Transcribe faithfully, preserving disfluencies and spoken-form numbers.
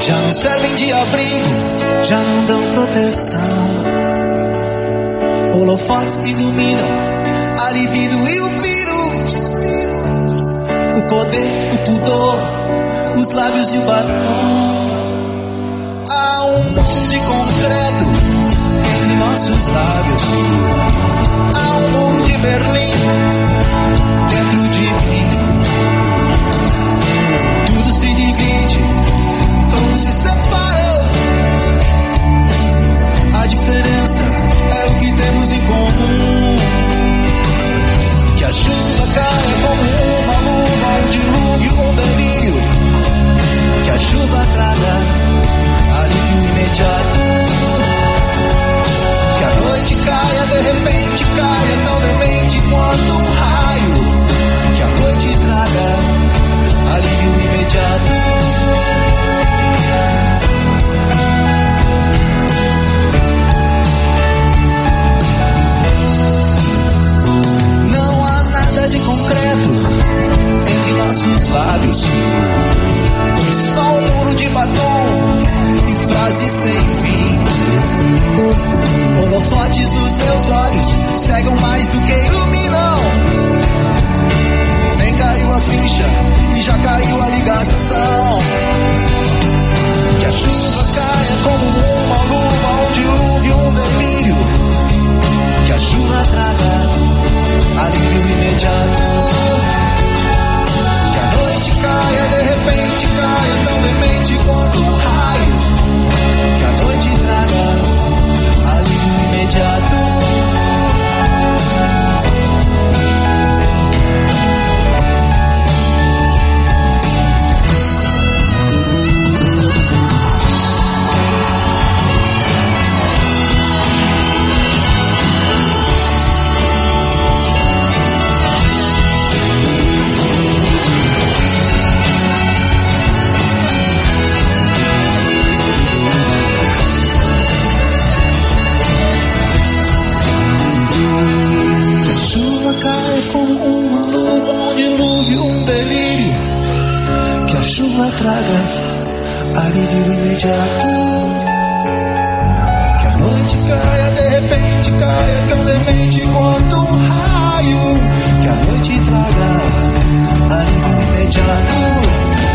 já não servem de abrigo, já não dão proteção. Holofotes que iluminam a libido e o vírus, o poder, o pudor, os lábios e o batom. Há um mundo de concreto entre nossos lábios, há um muro de Berlim dentro de mim. Tudo se divide, tudo se separa. A diferença é o que temos em comum. Que a chuva caia como uma luva, um dilúvio ou delírio. Que a chuva traga alívio imediato. Que a noite caia, de repente caia, tão demente quanto um raio. Que a noite traga alívio imediato. De concreto entre nossos lábios, só um muro de batom e frases sem fim. Holofotes nos meus olhos cegam mais do que iluminam. Nem caiu a ficha e já caiu a ligação. Que a chuva caia como uma luva, um dilúvio, um delírio. Que a chuva traga alívio imediato. Que a noite caia, de repente caia, tão demente quanto um raio. Que a noite traga alívio imediato. Traga alívio imediato. Que a noite caia, de repente caia, tão demente quanto um raio. Que a noite traga alívio imediato.